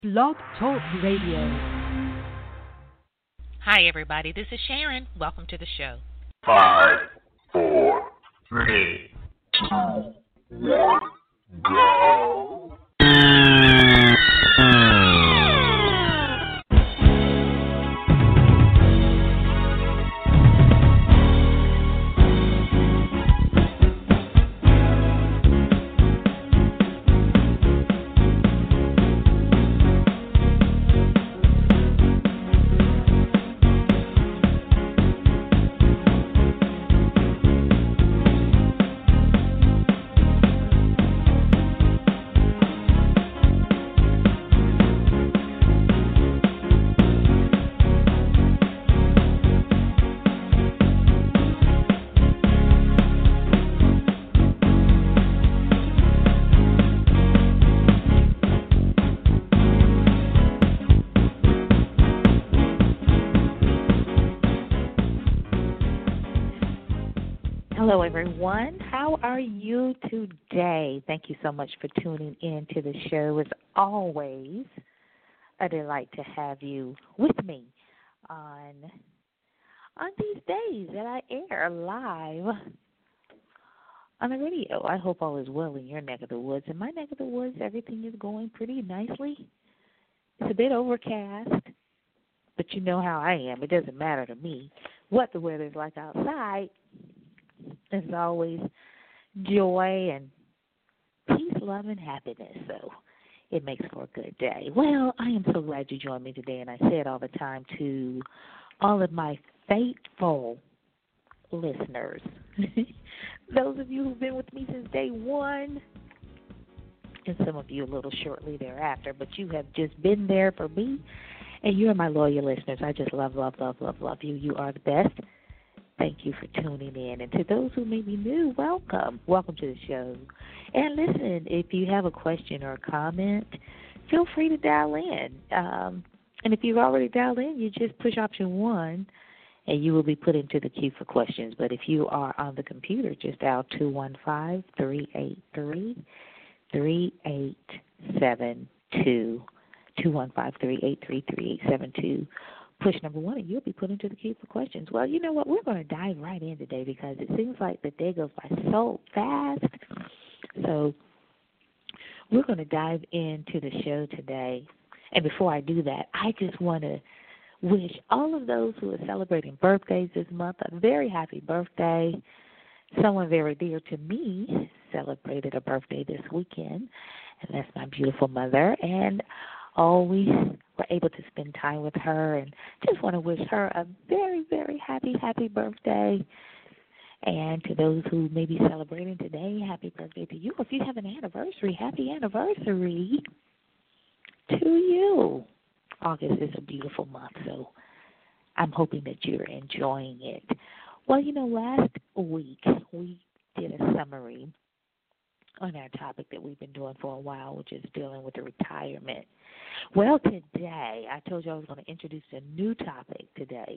Blog Talk Radio. Hi, everybody. This is Sharon. Welcome to the show. 5, 4, 3, 2, 1, go. Hello, everyone. How are you today? Thank you so much for tuning in to the show. It's always a delight to have you with me on these days that I air live on the radio. I hope all is well in your neck of the woods. In my neck of the woods, everything is going pretty nicely. It's a bit overcast, but you know how I am. It doesn't matter to me what the weather's like outside. There's always joy and peace, love, and happiness. So it makes for a good day. Well, I am so glad you joined me today, and I say it all the time to all of my faithful listeners. Those of you who've been with me since day one, and some of you a little shortly thereafter, but you have just been there for me, and you're my loyal listeners. I just love you. You are the best. Thank you for tuning in. And to those who may be new, welcome. Welcome to the show. And listen, if you have a question or a comment, feel free to dial in. And if you've already dialed in, you just push option 1, and you will be put into the queue for questions. But if you are on the computer, just dial 215-383-3872, 215-383-3872. Push number 1, and you'll be put into the queue for questions. Well, you know what? We're going to dive right in today because it seems like the day goes by so fast. So we're going to dive into the show today. And before I do that, I just want to wish all of those who are celebrating birthdays this month a very happy birthday. Someone very dear to me celebrated a birthday this weekend, and that's my beautiful mother. And always were able to spend time with her, and just want to wish her a very, very happy birthday. And to those who may be celebrating today, happy birthday to you. If you have an anniversary, happy anniversary to you. August is a beautiful month, so I'm hoping that you're enjoying it. Well, you know, last week we did a summary on our topic that we've been doing for a while, which is dealing with the retirement. Well, today, I told you I was going to introduce a new topic today.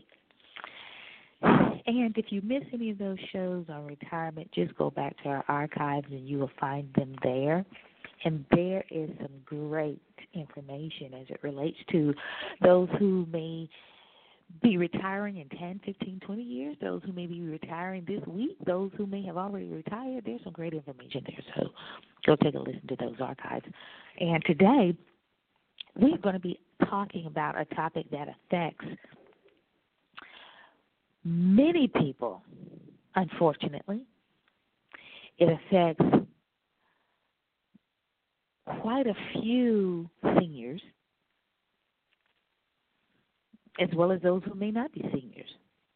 And if you miss any of those shows on retirement, just go back to our archives and you will find them there. And there is some great information as it relates to those who may be retiring in 10, 15, 20 years, those who may be retiring this week, those who may have already retired. There's some great information there, so go take a listen to those archives. And today, we're going to be talking about a topic that affects many people, unfortunately. It affects quite a few seniors, as well as those who may not be seniors.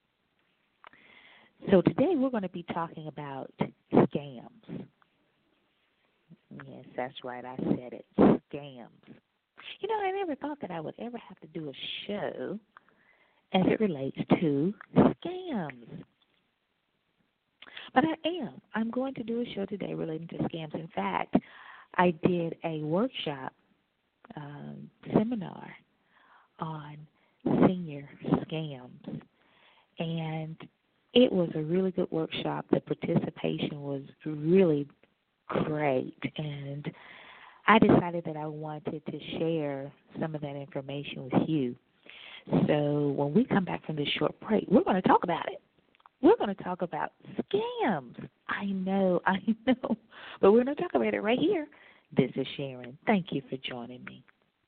So today we're going to be talking about scams. Yes, that's right, I said it, scams. You know, I never thought that I would ever have to do a show as it relates to scams. But I am. I'm going to do a show today relating to scams. In fact, I did a workshop seminar on senior scams, and it was a really good workshop. The participation was really great, and I decided that I wanted to share some of that information with you. So when we come back from this short break, we're going to talk about it. We're going to talk about scams. I know. But we're going to talk about it right here. This is Sharon. Thank you for joining me.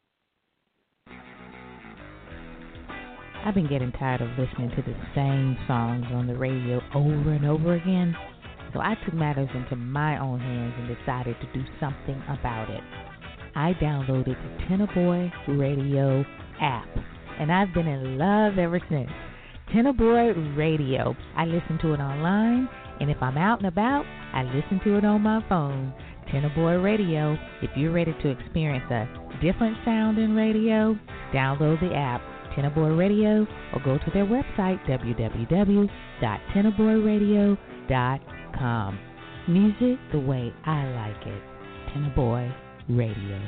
I've been getting tired of listening to the same songs on the radio over and over again, so I took matters into my own hands and decided to do something about it. I downloaded the Tenor Boy Radio app, and I've been in love ever since. Tenor Boy Radio. I listen to it online, and if I'm out and about, I listen to it on my phone. Tenor Boy Radio. If you're ready to experience a different sound in radio, download the app, Tenor Boy Radio, or go to their website, www.tenorboyradio.com. Music the way I like it. Tenor Boy Radio.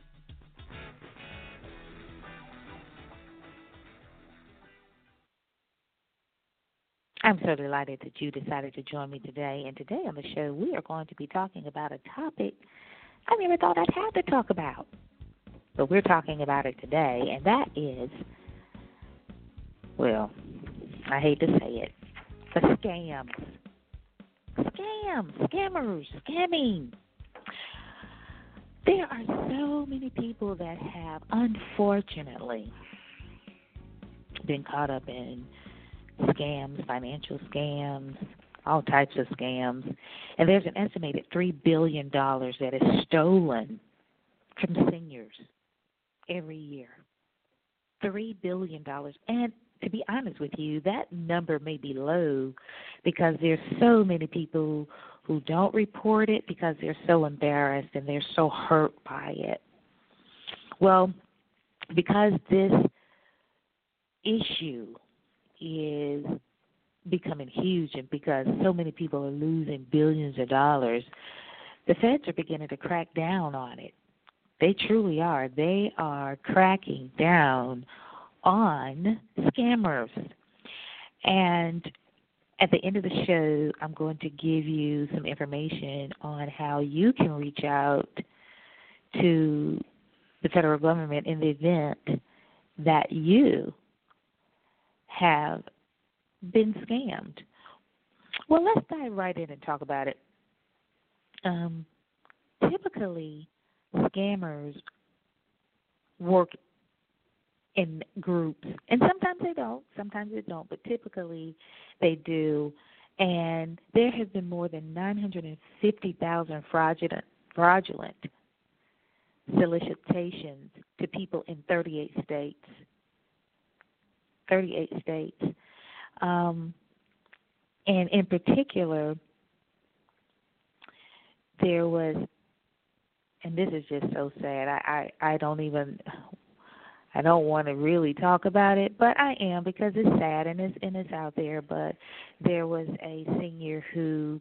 I'm so delighted that you decided to join me today. And today on the show, we are going to be talking about a topic I never thought I'd have to talk about. But we're talking about it today, and that is, well, I hate to say it, but scams. Scammers, scamming. There are so many people that have, unfortunately, been caught up in scams, financial scams, all types of scams. And there's an estimated $3 billion that is stolen from seniors every year. $3 billion. And to be honest with you, that number may be low because there's so many people who don't report it because they're so embarrassed and they're so hurt by it. Well, because this issue is becoming huge and because so many people are losing billions of dollars, the feds are beginning to crack down on it. They truly are. They are cracking down on scammers. And at the end of the show, I'm going to give you some information on how you can reach out to the federal government in the event that you have been scammed. Well, let's dive right in and talk about it. Typically, scammers work in groups, and sometimes they don't, but typically they do. And there have been more than 950,000 fraudulent solicitations to people in 38 states. And in particular, there was, and this is just so sad, I don't want to really talk about it, but I am because it's sad and it's out there. But there was a senior who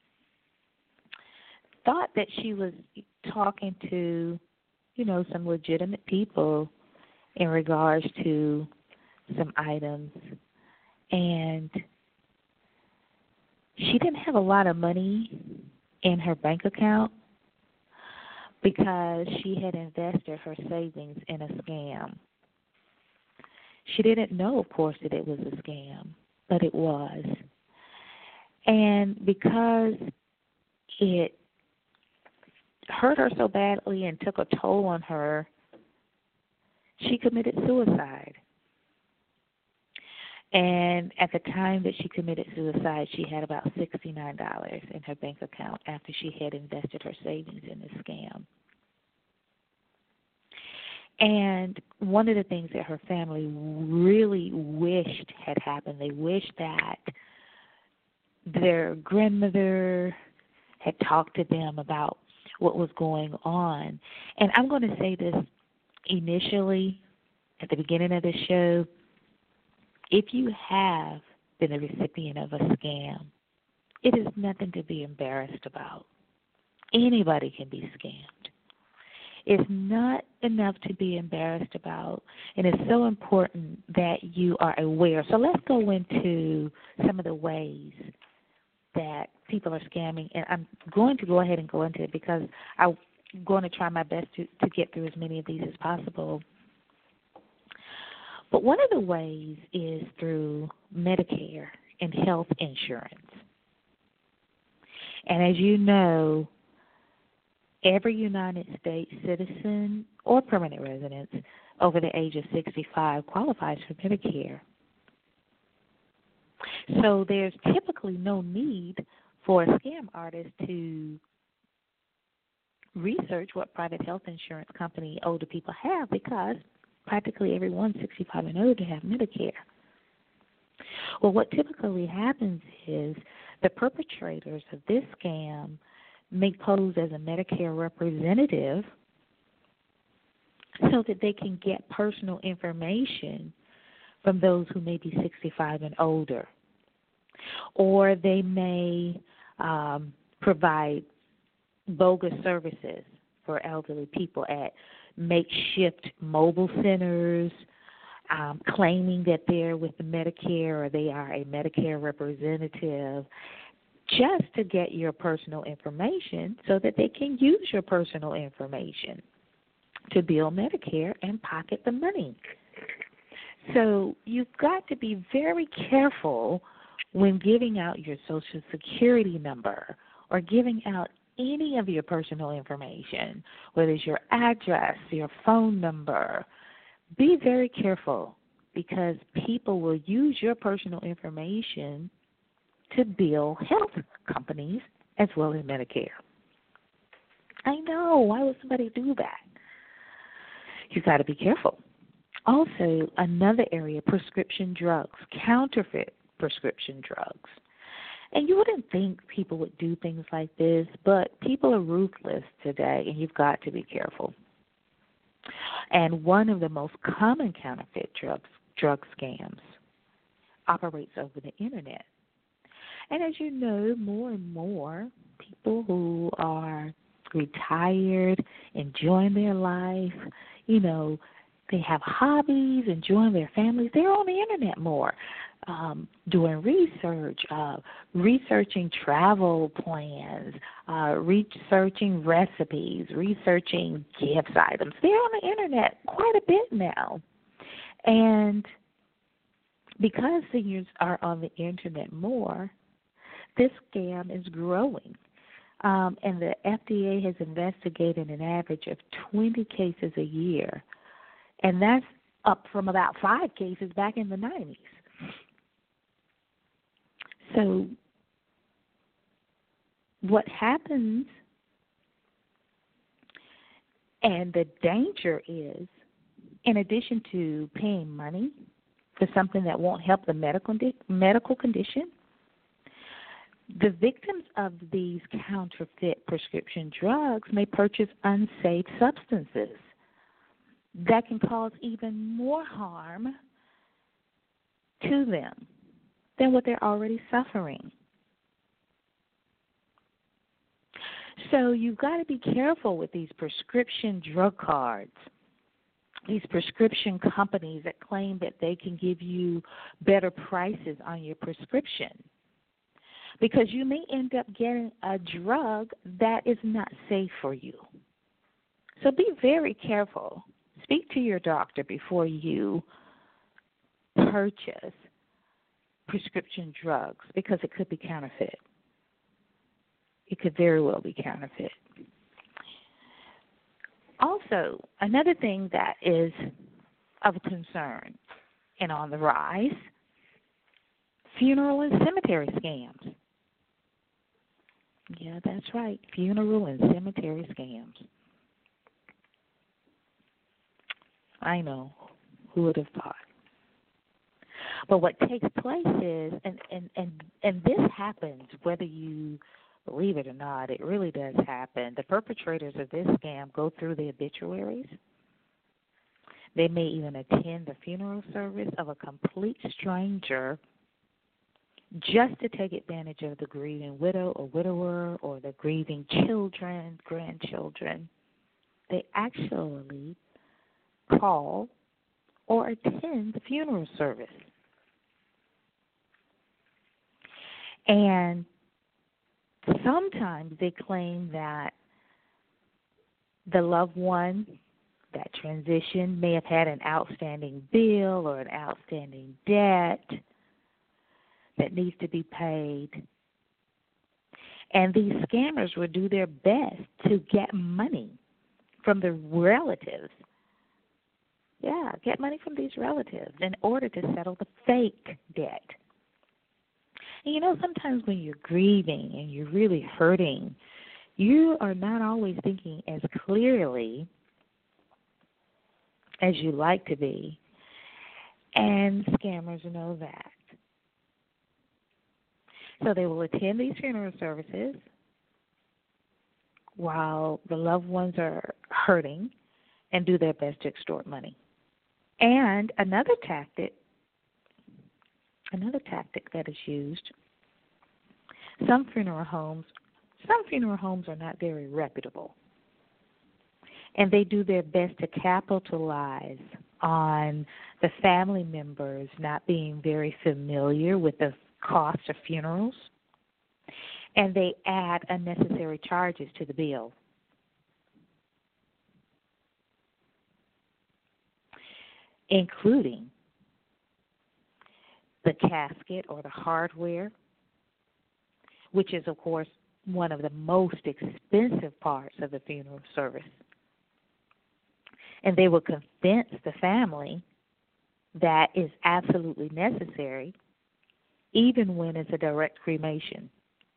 thought that she was talking to, some legitimate people in regards to some items, and she didn't have a lot of money in her bank account because she had invested her savings in a scam. She didn't know, of course, that it was a scam, but it was. And because it hurt her so badly and took a toll on her, she committed suicide. And at the time that she committed suicide, she had about $69 in her bank account after she had invested her savings in the scam. And one of the things that her family really wished had happened, they wished that their grandmother had talked to them about what was going on. And I'm going to say this initially at the beginning of the show. If you have been a recipient of a scam, it is nothing to be embarrassed about. Anybody can be scammed. It's not enough to be embarrassed about, and it's so important that you are aware. So let's go into some of the ways that people are scamming, and I'm going to go ahead and go into it because going to try my best to get through as many of these as possible. But one of the ways is through Medicare and health insurance. And as you know, every United States citizen or permanent resident over the age of 65 qualifies for Medicare. So there's typically no need for a scam artist to research what private health insurance company older people have, because practically everyone 65 and older have Medicare. Well, what typically happens is the perpetrators of this scam may pose as a Medicare representative so that they can get personal information from those who may be 65 and older. Or they may provide bogus services for elderly people at makeshift mobile centers, claiming that they're with the Medicare or they are a Medicare representative, just to get your personal information so that they can use your personal information to bill Medicare and pocket the money. So you've got to be very careful when giving out your Social Security number or giving out any of your personal information, whether it's your address, your phone number. Be very careful, because people will use your personal information to bill health companies as well as Medicare. I know. Why would somebody do that? You've got to be careful. Also, another area, prescription drugs, counterfeit prescription drugs. And you wouldn't think people would do things like this, but people are ruthless today, and you've got to be careful. And one of the most common counterfeit drug scams operates over the Internet. And as you know, more and more people who are retired, enjoying their life, they have hobbies, enjoying their families, they're on the Internet more, doing research, researching travel plans, researching recipes, researching gift items. They're on the Internet quite a bit now. And because seniors are on the Internet more, this scam is growing. And the FDA has investigated an average of 20 cases a year. And that's up from about 5 cases back in the 90s. So what happens, and the danger is, in addition to paying money for something that won't help the medical condition, the victims of these counterfeit prescription drugs may purchase unsafe substances that can cause even more harm to them than what they're already suffering. So you've got to be careful with these prescription drug cards, these prescription companies that claim that they can give you better prices on your prescription, because you may end up getting a drug that is not safe for you. So be very careful. Speak to your doctor before you purchase prescription drugs, because it could be counterfeit. It could very well be counterfeit. Also, another thing that is of concern and on the rise, funeral and cemetery scams. Yeah, that's right, funeral and cemetery scams. I know, who would have thought? But what takes place is, and this happens whether you believe it or not, it really does happen. The perpetrators of this scam go through the obituaries. They may even attend the funeral service of a complete stranger just to take advantage of the grieving widow or widower or the grieving children, grandchildren. They actually call or attend the funeral service. And sometimes they claim that the loved one that transitioned may have had an outstanding bill or an outstanding debt that needs to be paid. And these scammers will do their best to get money from the relatives. Yeah, get money from these relatives in order to settle the fake debt. And you know, sometimes when you're grieving and you're really hurting, you are not always thinking as clearly as you like to be. And scammers know that. So they will attend these funeral services while the loved ones are hurting and do their best to extort money. And another tactic that is used, some funeral homes are not very reputable. And they do their best to capitalize on the family members not being very familiar with the cost of funerals. And they add unnecessary charges to the bill. Including the casket or the hardware, which is, of course, one of the most expensive parts of the funeral service. And they will convince the family that is absolutely necessary, even when it's a direct cremation.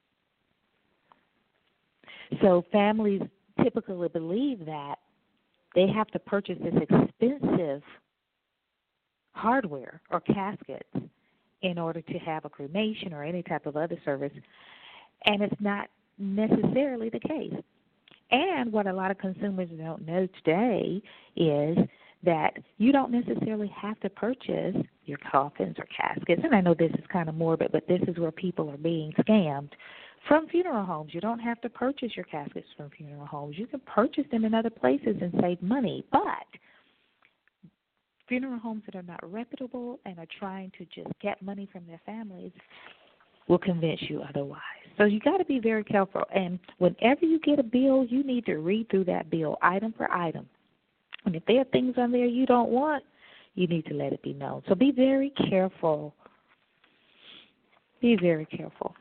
So families typically believe that they have to purchase this expensive hardware or caskets in order to have a cremation or any type of other service, and it's not necessarily the case. And what a lot of consumers don't know today is that you don't necessarily have to purchase your coffins or caskets. And I know this is kind of morbid, but this is where people are being scammed from funeral homes. You don't have to purchase your caskets from funeral homes. You can purchase them in other places and save money. But funeral homes that are not reputable and are trying to just get money from their families will convince you otherwise. So you got to be very careful. And whenever you get a bill, you need to read through that bill item for item. And if there are things on there you don't want, you need to let it be known. So be very careful. Be very careful.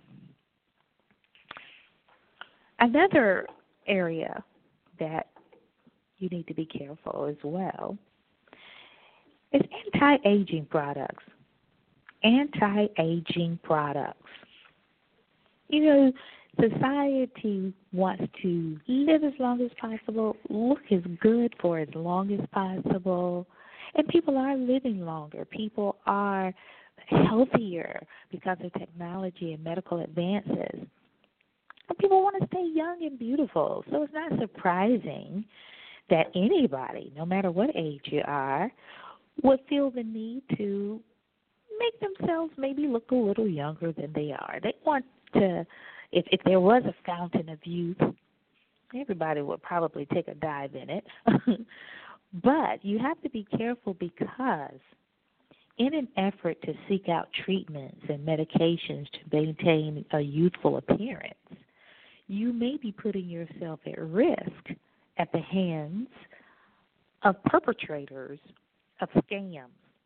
Another area that you need to be careful as well is anti-aging products. Anti-aging products. You know, society wants to live as long as possible, look as good for as long as possible, and people are living longer. People are healthier because of technology and medical advances. And people want to stay young and beautiful. So it's not surprising that anybody, no matter what age you are, would feel the need to make themselves maybe look a little younger than they are. They want to, if there was a fountain of youth, everybody would probably take a dive in it. But you have to be careful because in an effort to seek out treatments and medications to maintain a youthful appearance, you may be putting yourself at risk at the hands of perpetrators of scams.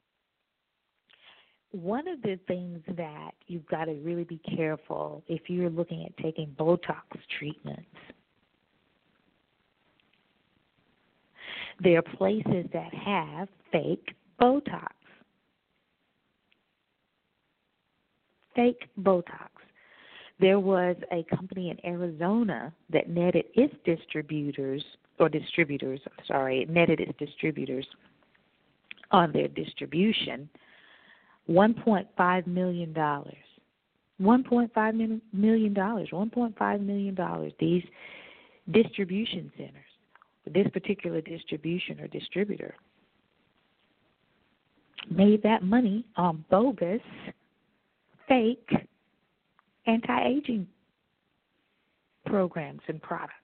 One of the things that you've got to really be careful if you're looking at taking Botox treatments, there are places that have fake Botox. Fake Botox. There was a company in Arizona that netted its distributors on their distribution $1.5 million. $1.5 million. $1.5 million. These distribution centers, this particular distribution or distributor, made that money on bogus, fake anti-aging programs and products.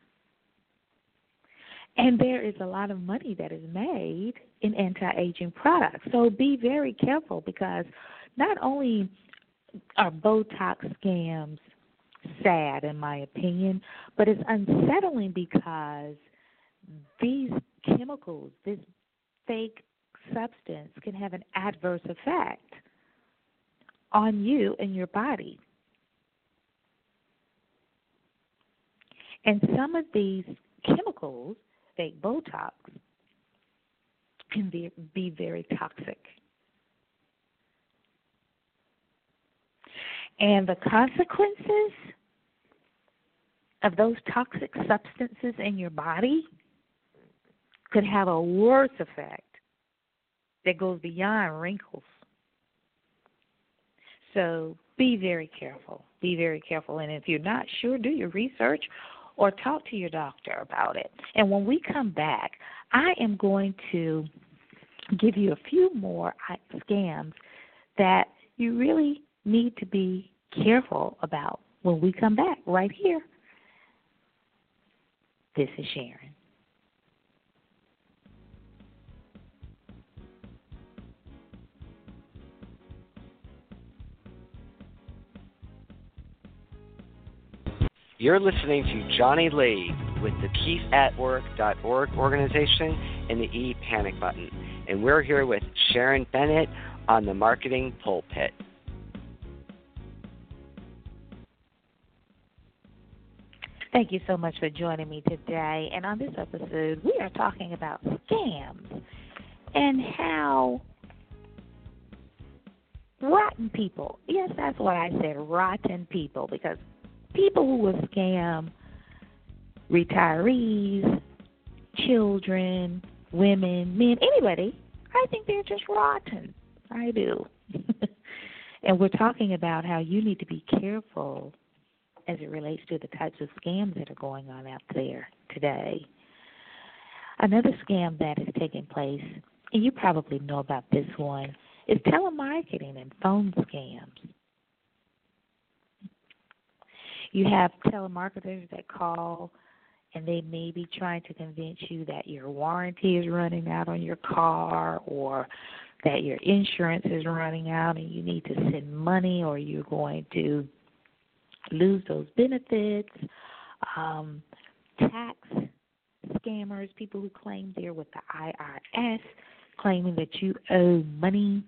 And there is a lot of money that is made in anti-aging products. So be very careful because not only are Botox scams sad, in my opinion, but it's unsettling because these chemicals, this fake substance can have an adverse effect on you and your body. And some of these chemicals, fake Botox, can be very toxic. And the consequences of those toxic substances in your body could have a worse effect that goes beyond wrinkles. So be very careful. Be very careful. And if you're not sure, do your research or talk to your doctor about it. And when we come back, I am going to give you a few more scams that you really need to be careful about when we come back right here. This is Sharon. You're listening to Johnny Lee with the PeaceAtWork.org organization and the E-Panic Button. And we're here with Sharon Bennett on the Marketing Pulpit. Thank you so much for joining me today. And on this episode, we are talking about scams and how rotten people, yes, that's what I said, rotten people, because people who will scam retirees, children, women, men, anybody, I think they're just rotten. I do. And we're talking about how you need to be careful as it relates to the types of scams that are going on out there today. Another scam that is taking place, and you probably know about this one, is telemarketing and phone scams. You have telemarketers that call, and they may be trying to convince you that your warranty is running out on your car or that your insurance is running out and you need to send money or you're going to lose those benefits. Tax scammers, people who claim they're with the IRS, claiming that you owe money.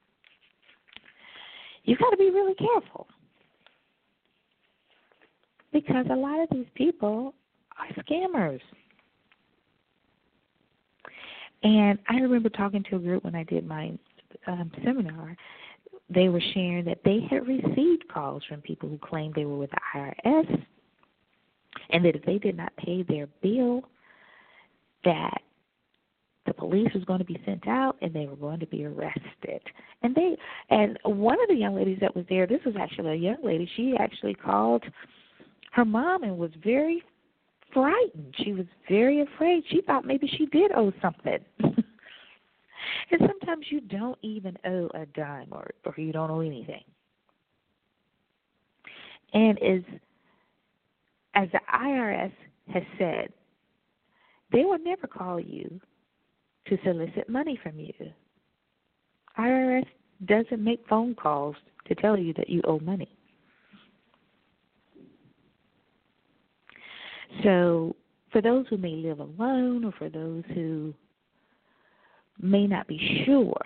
You've got to be really careful, because a lot of these people are scammers. And I remember talking to a group when I did my seminar. They were sharing that they had received calls from people who claimed they were with the IRS, and that if they did not pay their bill, that the police was going to be sent out and they were going to be arrested. And one of the young ladies that was there, this was actually a young lady, she actually called her mom and was very frightened. She was very afraid. She thought maybe she did owe something. And sometimes you don't even owe a dime or you don't owe anything. And as the IRS has said, they will never call you to solicit money from you. IRS doesn't make phone calls to tell you that you owe money. So for those who may live alone or for those who may not be sure,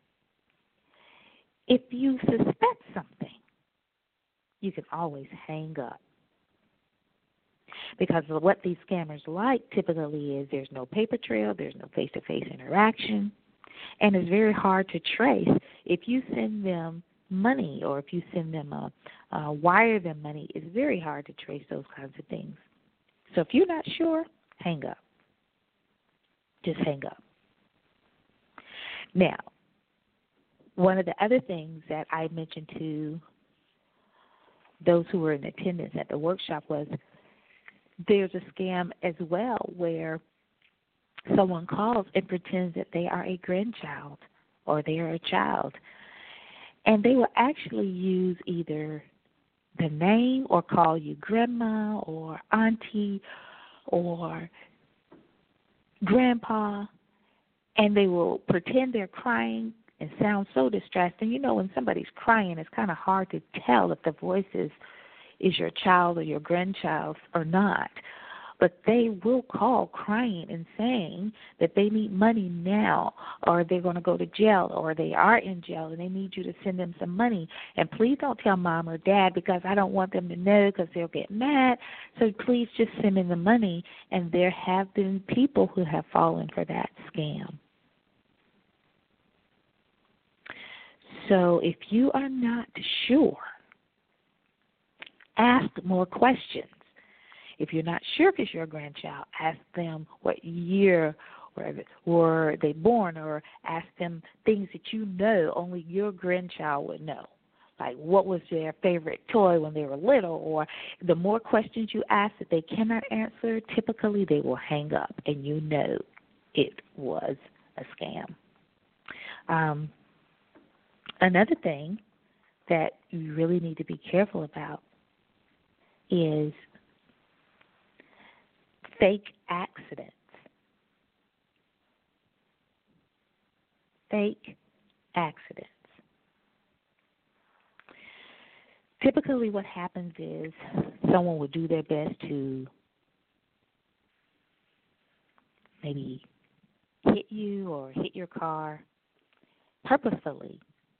if you suspect something, you can always hang up. Because what these scammers like typically is there's no paper trail, there's no face-to-face interaction, and it's very hard to trace. If you send them money or if you send them wire them money, it's very hard to trace those kinds of things. So if you're not sure, hang up. Just hang up. Now, one of the other things that I mentioned to those who were in attendance at the workshop was there's a scam as well where someone calls and pretends that they are a grandchild or they are a child. And they will actually use either the name or call you grandma or auntie or grandpa, and they will pretend they're crying and sound so distressed. And you know, when somebody's crying, it's kind of hard to tell if the voice is your child or your grandchild or not. but they will call crying and saying that they need money now, or they're going to go to jail, or they are in jail and they need you to send them some money. And please don't tell mom or dad, because I don't want them to know, because they'll get mad. So please just send them the money. And there have been people who have fallen for that scam. So if you are not sure, ask more questions. If you're not sure if it's your grandchild, ask them what year were they born, or ask them things that you know only your grandchild would know. Like, what was their favorite toy when they were little? Or the more questions you ask that they cannot answer, typically they will hang up, and you know it was a scam. Another thing that you really need to be careful about is fake accidents. Fake accidents. Typically what happens is someone will do their best to maybe hit you or hit your car purposefully,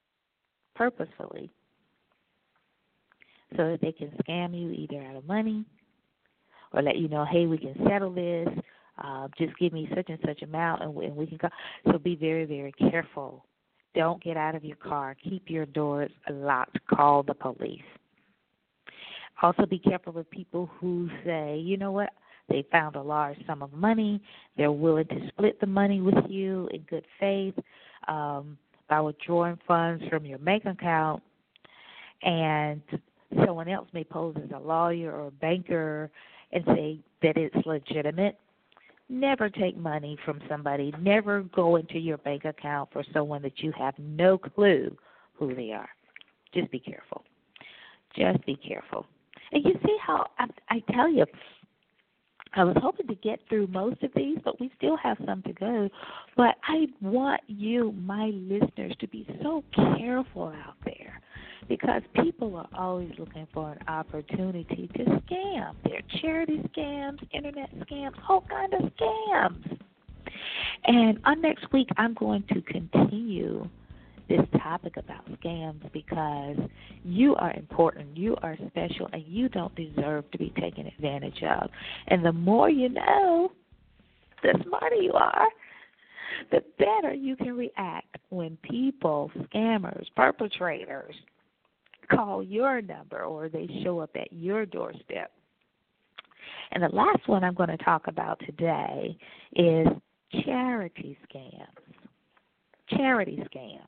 so that they can scam you either out of money or let you know, hey, we can settle this, just give me such and such amount and we can go. So be very, very careful. Don't get out of your car. Keep your doors locked. Call the police. Also be careful of people who say, you know what, they found a large sum of money. They're willing to split the money with you in good faith by withdrawing funds from your bank account, and someone else may pose as a lawyer or a banker and say that it's legitimate. Never take money from somebody. Never go into your bank account for someone that you have no clue who they are. Just be careful. Just be careful. And you see how I tell you, I was hoping to get through most of these, but we still have some to go. But I want you, my listeners, to be so careful out there, because people are always looking for an opportunity to scam. There are charity scams, internet scams, all kinds of scams. And on next week, I'm going to continue this topic about scams, because you are important, you are special, and you don't deserve to be taken advantage of. And the more you know, the smarter you are, the better you can react when people, scammers, perpetrators, call your number or they show up at your doorstep. And the last one I'm going to talk about today is charity scams. Charity scams.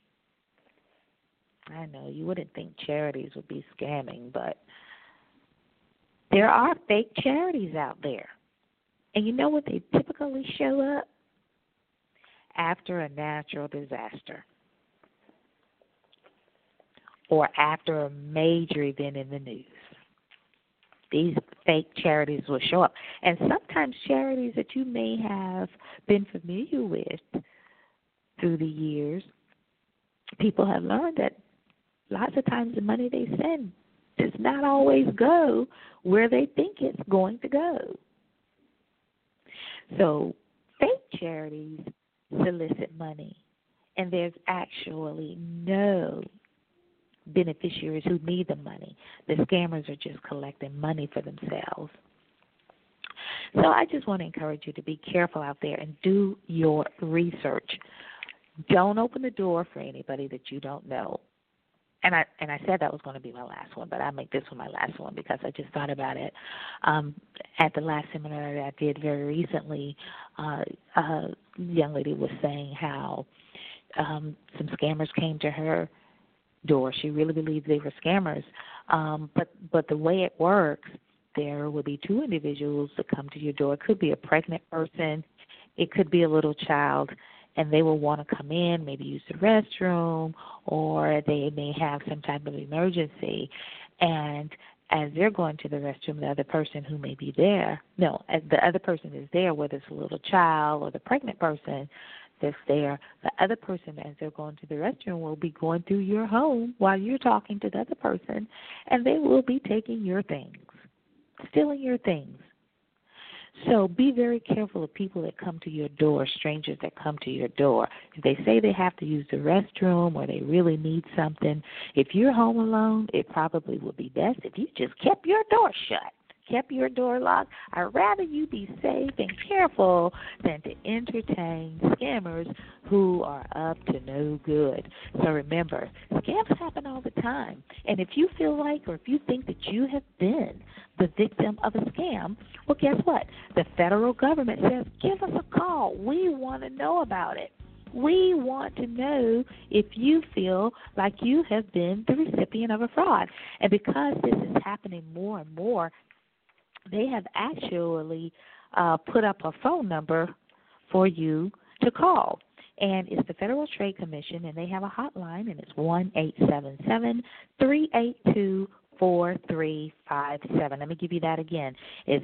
I know you wouldn't think charities would be scamming, but there are fake charities out there. And you know what they typically show up? After a natural disaster or after a major event in the news. These fake charities will show up. And sometimes charities that you may have been familiar with through the years, people have learned that lots of times the money they send does not always go where they think it's going to go. So fake charities solicit money, and there's actually no beneficiaries who need the money. The scammers are just collecting money for themselves. So I just want to encourage you to be careful out there and do your research. Don't open the door for anybody that you don't know. And I said that was going to be my last one, but I'll make this one my last one because I just thought about it. At the last seminar that I did very recently, a young lady was saying how some scammers came to her door. She really believed they were scammers. But the way it works, there will be two individuals that come to your door. It could be a pregnant person. It could be a little child. And they will want to come in, maybe use the restroom, or they may have some type of emergency. And as they're going to the restroom, the other person who may be there, as the other person is there, whether it's a little child or the pregnant person that's there, the other person, as they're going to the restroom, will be going through your home while you're talking to the other person, and they will be taking your things, stealing your things. So be very careful of people that come to your door, strangers that come to your door. If they say they have to use the restroom or they really need something, if you're home alone, it probably would be best if you just kept your door shut, kept your door locked. I'd rather you be safe and careful than to entertain scammers who are up to no good. So remember, scams happen all the time. And if you feel like or if you think that you have been the victim of a scam, well, guess what? The federal government says, give us a call. We want to know about it. We want to know if you feel like you have been the recipient of a fraud. And because this is happening more and more, they have actually put up a phone number for you to call. And it's the Federal Trade Commission, and they have a hotline, and it's 1-877-382-4357. Let me give you that again. It's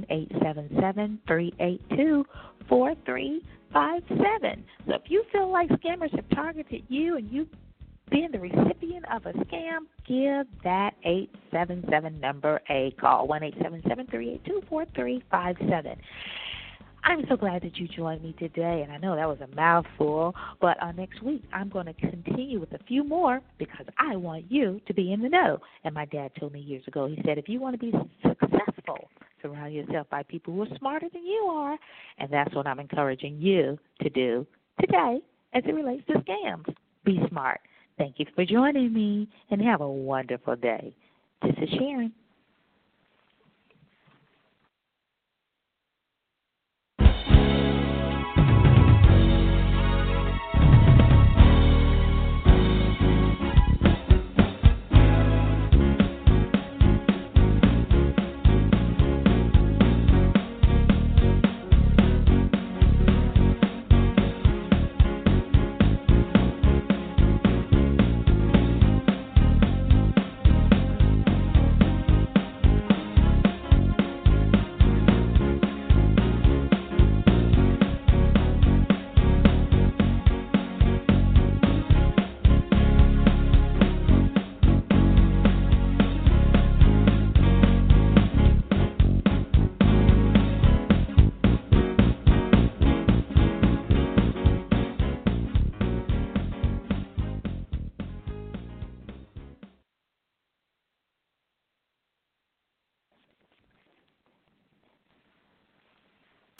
1-877-382-4357. So if you feel like scammers have targeted you and you've been the recipient of a scam, give that 877 number a call, 1-877-382-4357. I'm so glad that you joined me today, and I know that was a mouthful, but next week I'm going to continue with a few more because I want you to be in the know. And my dad told me years ago, he said, if you want to be successful, surround yourself by people who are smarter than you are, and that's what I'm encouraging you to do today as it relates to scams. Be smart. Thank you for joining me, and have a wonderful day. This is Sharon.